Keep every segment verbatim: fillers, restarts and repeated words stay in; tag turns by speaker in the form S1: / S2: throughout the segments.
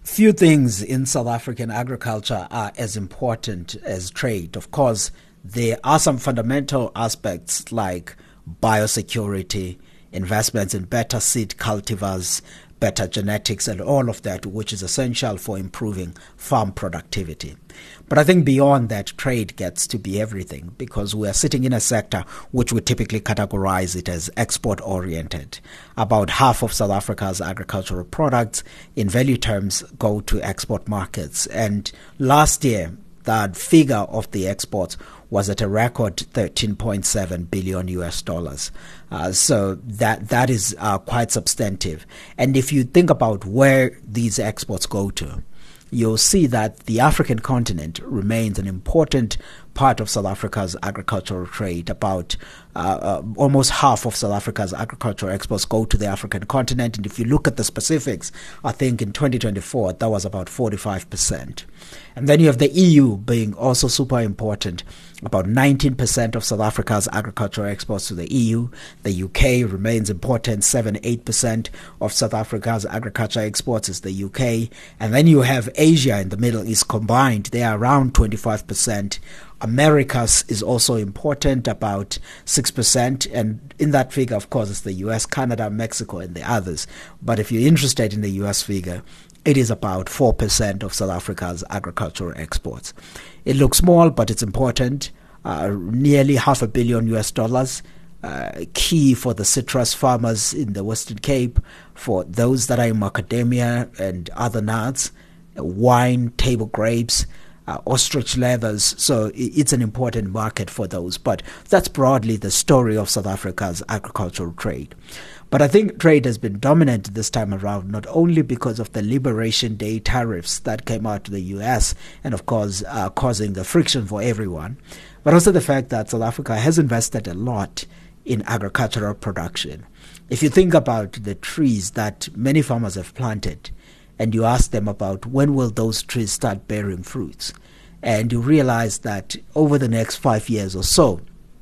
S1: Few things in South African agriculture are as important as trade. Of course, there are some fundamental aspects like biosecurity, investments in better seed cultivars, better genetics, and all of that, which is essential for improving farm productivity. But I think beyond that, trade gets to be everything, because we are sitting in a sector which we typically categorize it as export-oriented. About half of South Africa's agricultural products in value terms go to export markets. And last year, that figure of the exports was at a record thirteen point seven billion U S dollars. Uh, so that that is uh, quite substantive. And if you think about where these exports go to, you'll see that the African continent remains an important part of South Africa's agricultural trade. About uh, uh, almost half of South Africa's agricultural exports go to the African continent. And if you look at the specifics, I think in twenty twenty-four, that was about forty-five percent. And then you have the E U being also super important. About nineteen percent of South Africa's agricultural exports to the E U. The U K remains important. seven to eight percent of South Africa's agriculture exports is the U K. And then you have Asia and the Middle East combined. They are around twenty-five percent. Americas is also important, about six percent. And in that figure, of course, it's the U S, Canada, Mexico, and the others. But if you're interested in the U S figure, it is about four percent of South Africa's agricultural exports. It looks small, but it's important. Uh, nearly half a billion U S dollars. Uh, key for the citrus farmers in the Western Cape, for those that are in macadamia and other nuts, uh, wine, table grapes, uh, ostrich leathers. So it's an important market for those. But that's broadly the story of South Africa's agricultural trade. But I think trade has been dominant this time around, not only because of the Liberation Day tariffs that came out to the U S and, of course, uh, causing the friction for everyone, but also the fact that South Africa has invested a lot in agricultural production. If you think about the trees that many farmers have planted, and you ask them about when will those trees start bearing fruits, and you realize that over the next five years or so,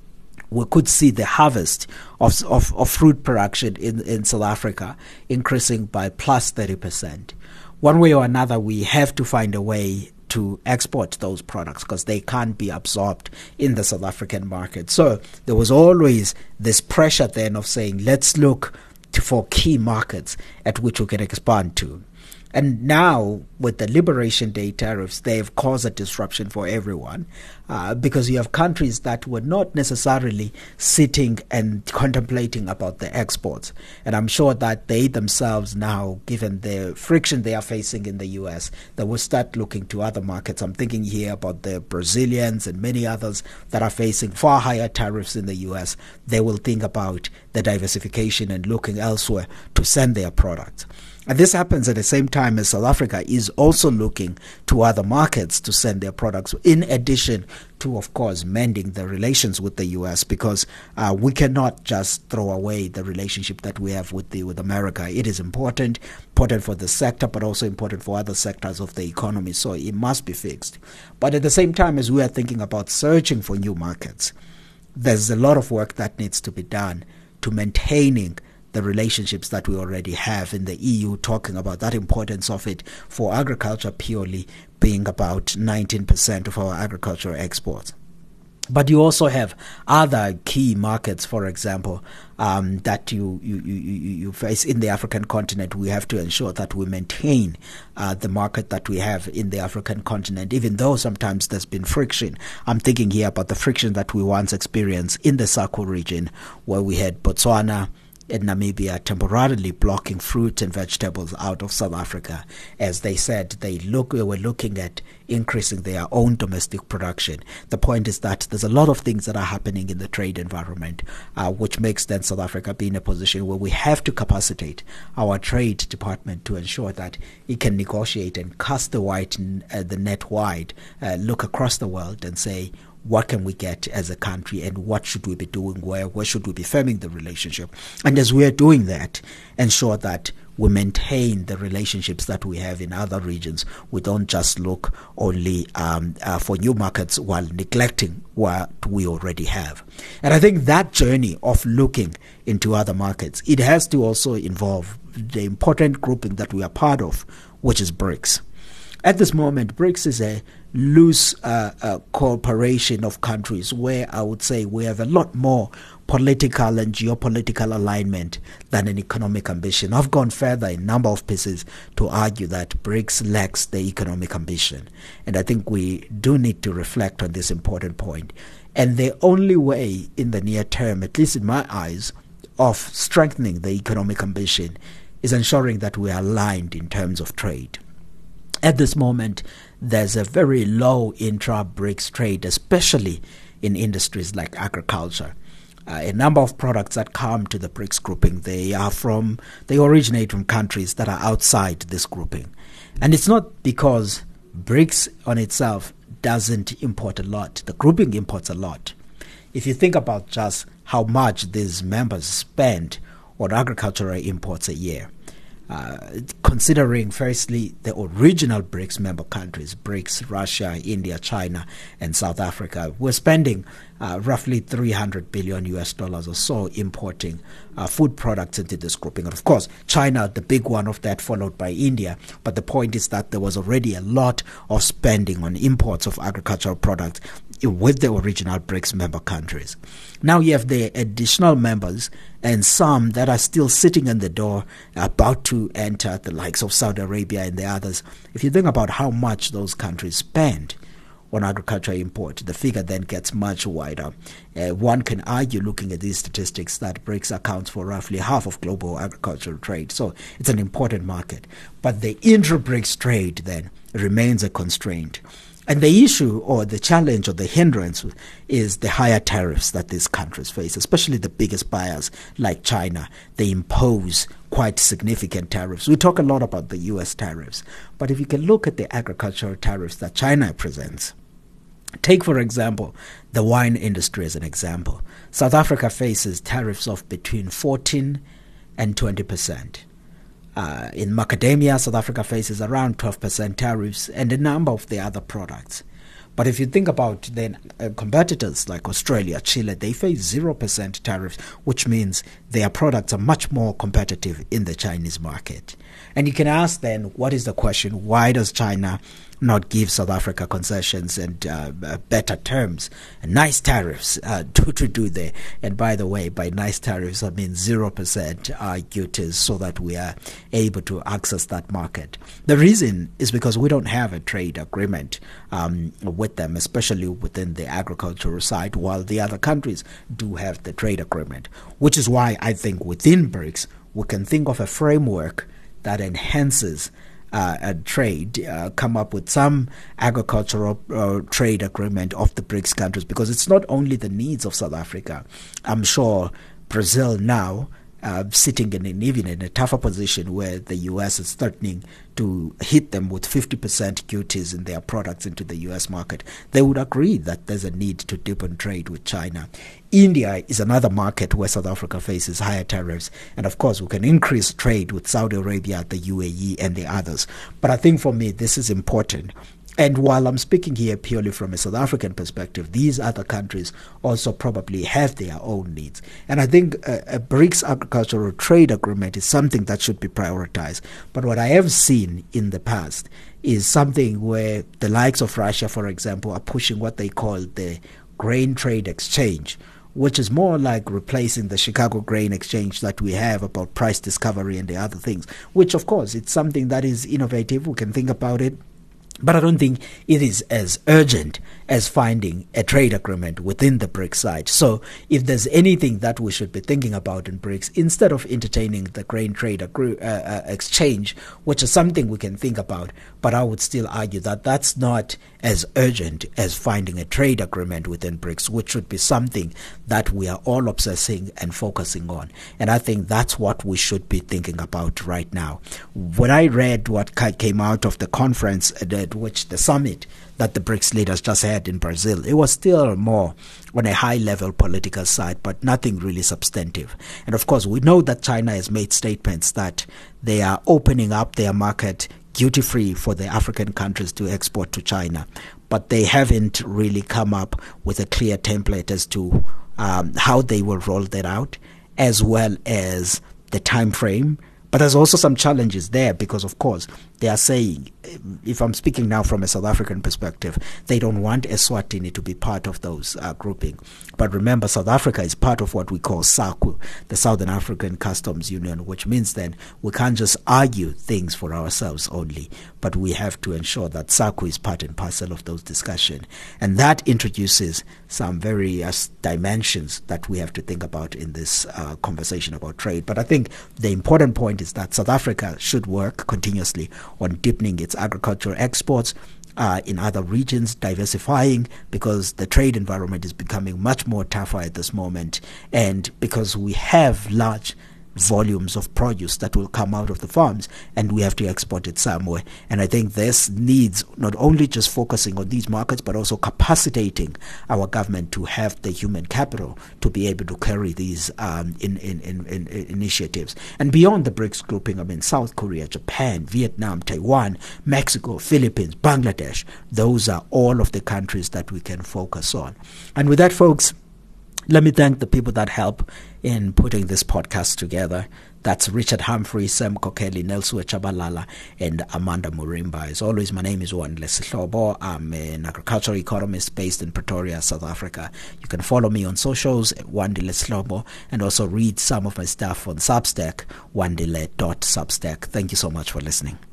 S1: we could see the harvest of, of, of fruit production in, in South Africa increasing by plus thirty percent. One way or another, we have to find a way to export those products because they can't be absorbed in the South African market. So there was always this pressure then of saying, let's look to, for key markets at which we can expand to. And now, with the Liberation Day tariffs, they've caused a disruption for everyone uh, because you have countries that were not necessarily sitting and contemplating about the exports. And I'm sure that they themselves now, given the friction they are facing in the U S, they will start looking to other markets. I'm thinking here about the Brazilians and many others that are facing far higher tariffs in the U S. They will think about the diversification and looking elsewhere to send their products. And this happens at the same time as South Africa is also looking to other markets to send their products, in addition to, of course, mending the relations with the U S, because uh, we cannot just throw away the relationship that we have with the with America. It is important, important for the sector, but also important for other sectors of the economy. So it must be fixed. But at the same time, as we are thinking about searching for new markets, there's a lot of work that needs to be done to maintaining the relationships that we already have in the E U, talking about that importance of it for agriculture purely being about nineteen percent of our agricultural exports. But you also have other key markets, for example, um, that you, you, you, you face in the African continent. We have to ensure that we maintain uh, the market that we have in the African continent, even though sometimes there's been friction. I'm thinking here about the friction that we once experienced in the SACU region, where we had Botswana and Namibia temporarily blocking fruit and vegetables out of South Africa, as they said they look they were looking at increasing their own domestic production. The point is that there's a lot of things that are happening in the trade environment, uh, which makes then South Africa be in a position where we have to capacitate our trade department to ensure that it can negotiate and cast the wide, uh, the net wide, uh, look across the world and say, what can we get as a country and what should we be doing, where where should we be firming the relationship? And as we are doing that, ensure that we maintain the relationships that we have in other regions. We don't just look only um, uh, for new markets while neglecting what we already have. And I think that journey of looking into other markets, it has to also involve the important grouping that we are part of, which is BRICS. At this moment, BRICS is a loose uh, uh, cooperation of countries where I would say we have a lot more political and geopolitical alignment than an economic ambition. I've gone further in a number of pieces to argue that BRICS lacks the economic ambition. And I think we do need to reflect on this important point. And the only way in the near term, at least in my eyes, of strengthening the economic ambition is ensuring that we are aligned in terms of trade. At this moment, there's a very low intra-BRICS trade, especially in industries like agriculture. Uh, a number of products that come to the BRICS grouping, they are from, they originate from countries that are outside this grouping. And it's not because BRICS on itself doesn't import a lot. The grouping imports a lot. If you think about just how much these members spend on agricultural imports a year, Uh, considering firstly the original BRICS member countries, BRICS, Russia, India, China, and South Africa, we're spending uh, roughly three hundred billion U S dollars or so importing uh, food products into this grouping. And of course, China, the big one of that, followed by India. But the point is that there was already a lot of spending on imports of agricultural products with the original BRICS member countries. Now you have the additional members and some that are still sitting in the door about to enter, the likes of Saudi Arabia and the others. If you think about how much those countries spend on agricultural import, the figure then gets much wider. Uh, one can argue, looking at these statistics, that BRICS accounts for roughly half of global agricultural trade. So it's an important market. But the intra-BRICS trade then remains a constraint. And the issue or the challenge or the hindrance is the higher tariffs that these countries face, especially the biggest buyers like China. They impose quite significant tariffs. We talk a lot about the U S tariffs, but if you can look at the agricultural tariffs that China presents, take, for example, the wine industry as an example. South Africa faces tariffs of between fourteen and twenty percent. Uh, in macadamia, South Africa faces around twelve percent tariffs and a number of the other products. But if you think about then uh, competitors like Australia, Chile, they face zero percent tariffs, which means their products are much more competitive in the Chinese market. And you can ask then, what is the question? Why does China not give South Africa concessions and uh, uh, better terms, and nice tariffs uh, to, to do there? And by the way, by nice tariffs, I mean zero percent uh, duties so that we are able to access that market. The reason is because we don't have a trade agreement um, with them, especially within the agricultural side, while the other countries do have the trade agreement, which is why I think within BRICS, we can think of a framework that enhances uh, a trade, uh, come up with some agricultural uh, trade agreement of the BRICS countries, because it's not only the needs of South Africa. I'm sure Brazil now, uh, sitting in an, even in a tougher position where the U S is threatening to hit them with fifty percent duties in their products into the U S market, they would agree that there's a need to deepen trade with China. India is another market where South Africa faces higher tariffs. And of course, we can increase trade with Saudi Arabia, the U A E, and the others. But I think for me, this is important. And while I'm speaking here purely from a South African perspective, these other countries also probably have their own needs. And I think a, a BRICS agricultural trade agreement is something that should be prioritized. But what I have seen in the past is something where the likes of Russia, for example, are pushing what they call the grain trade exchange, which is more like replacing the Chicago Grain Exchange that we have about price discovery and the other things, which, of course, it's something that is innovative. We can think about it. But I don't think it is as urgent as finding a trade agreement within the BRICS side. So if there's anything that we should be thinking about in BRICS, instead of entertaining the grain trade agree, uh, uh, exchange, which is something we can think about, but I would still argue that that's not as urgent as finding a trade agreement within BRICS, which should be something that we are all obsessing and focusing on. And I think that's what we should be thinking about right now. When I read what came out of the conference, uh, which the summit that the BRICS leaders just had in Brazil, it was still more on a high-level political side, but nothing really substantive. And of course, we know that China has made statements that they are opening up their market duty-free for the African countries to export to China, but they haven't really come up with a clear template as to um, how they will roll that out, as well as the time frame But there's also some challenges there because, of course, they are saying, if I'm speaking now from a South African perspective, they don't want Eswatini to be part of those uh, grouping. But remember, South Africa is part of what we call SACU, the Southern African Customs Union, which means then we can't just argue things for ourselves only, but we have to ensure that SACU is part and parcel of those discussions. And that introduces some various dimensions that we have to think about in this uh, conversation about trade. But I think the important point is that South Africa should work continuously on deepening its agricultural exports uh, in other regions, diversifying, because the trade environment is becoming much more tougher at this moment, and because we have large volumes of produce that will come out of the farms and we have to export it somewhere. And I think this needs not only just focusing on these markets, but also capacitating our government to have the human capital to be able to carry these um, in, in, in, in initiatives. And beyond the BRICS grouping, I mean, South Korea, Japan, Vietnam, Taiwan, Mexico, Philippines, Bangladesh, those are all of the countries that we can focus on. And with that, folks, let me thank the people that help in putting this podcast together. That's Richard Humphrey, Sam Kokeli, Nelson Chabalala, and Amanda Murimba. As always, my name is Wandile Sihlobo. I'm an agricultural economist based in Pretoria, South Africa. You can follow me on socials at Wandile Sihlobo and also read some of my stuff on Substack, wandile dot substack. Thank you so much for listening.